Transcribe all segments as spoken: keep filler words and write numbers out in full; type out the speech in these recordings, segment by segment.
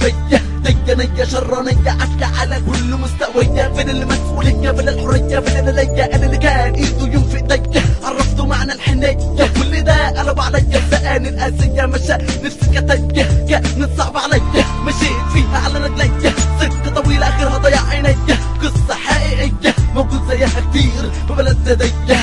فيا ديانية شرانية عافية على كل مستوية. فين المسؤولية فين الحرية فين انا ليا انا اللي كان ايده يوم في ايديا عرفته معنى الحنية كل ده قلب عليا الزقان القاسية مشى نفسي كتايه كانت صعبة عليا مشيت فيها على رجليا سكة طويلة اخرها ضيع عينيا قصة حقيقية موجود زيها كتير ببلد ديا.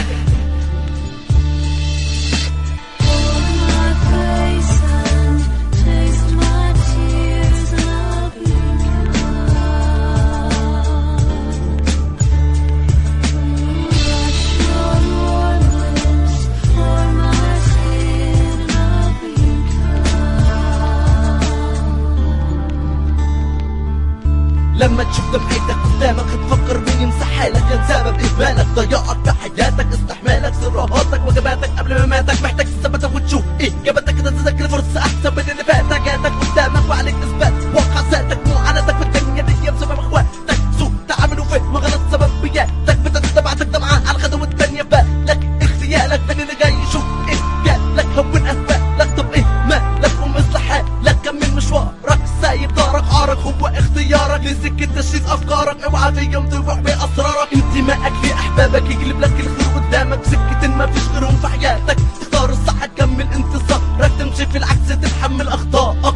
لما تشوف دمعتك قدامك تفكر مين يمسحها لك كان سبب اهمالك ضياعك بحياتك استحمالك سرهاتك وجباتك قبل ما ماتك محتاج تثبتك وتشوف اجابتك كده تذاكر فرصه احسن من اللي فاتك جاتك قدامك وعليك اثبات واقع ذاتك معاناتك في الدنيا دي بسبب اخواتك سوء تعامل وفهم غلط سبب بياتك بتتبعتك دمعه على الخطوه الثانيه بالك اغتيالك فين اللي جاي يشوف ايه جالك هون اهوالك طب ايه مالك قوم اصلح حالك كمل مشوارك سايب دارك عارك هو اختيارك لسكة تشخيص افكارك اوعى في يوم تروح باسرارك انتمائك لاحبابك يقلب لك الخير قدامك سكة ما فيش غيرهم في حياتك تختار الصح تكمل انتصارك تمشي في العكس تتحمل اخطائك.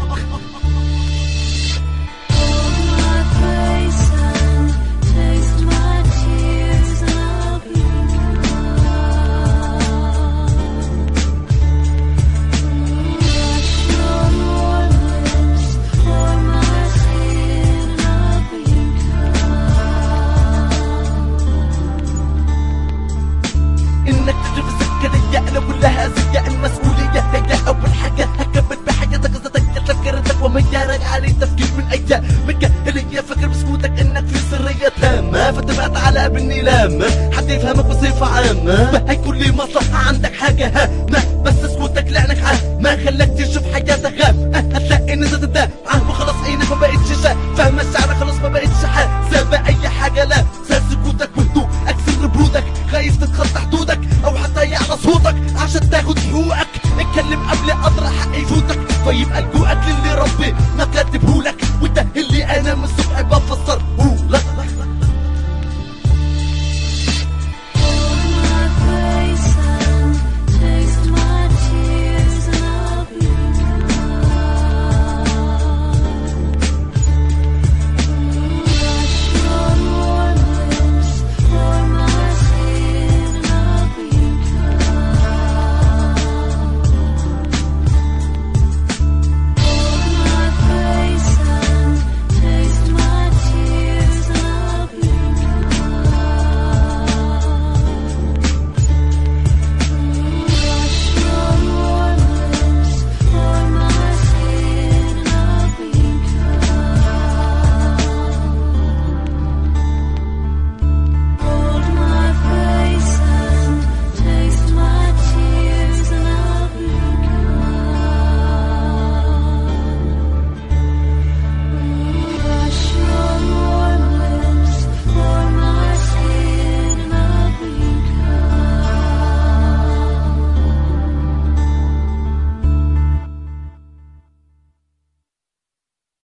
انك تجري في السكه دي انا كلها زي المسؤوليه هي اول حاجه هكمل بحياتك قصتك تفكيرتك وميارك علي تفكير من ايامك اللي هي فاكر بسكوتك انك في سريه تامه فتبعت على بالنيلامه حد يفهمك بصفه عامه فهيكون لي مصلحه عندك حاجه هامه